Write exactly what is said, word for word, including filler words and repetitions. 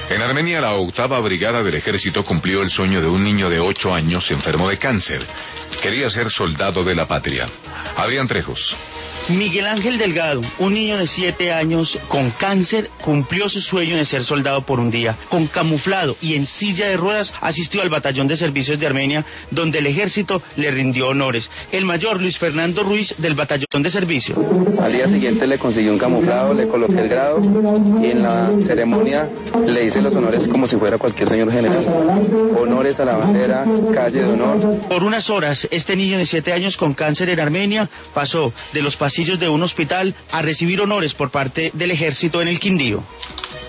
En Armenia, la octava brigada del ejército cumplió el sueño de un niño de ocho años enfermo de cáncer. Quería ser soldado de la patria. Adrián Trejos. Miguel Ángel Delgado, un niño de siete años con cáncer, cumplió su sueño de ser soldado por un día. Con camuflado y en silla de ruedas asistió al batallón de servicios de Armenia, donde el ejército le rindió honores. El mayor Luis Fernando Ruiz, del batallón de servicio. Al día siguiente le conseguí un camuflado, le coloqué el grado y en la ceremonia le hice los honores como si fuera cualquier señor general. Honores a la bandera, calle de honor. Por unas horas, este niño de siete años con cáncer en Armenia pasó de los pasillos de un hospital a recibir honores por parte del ejército en el Quindío.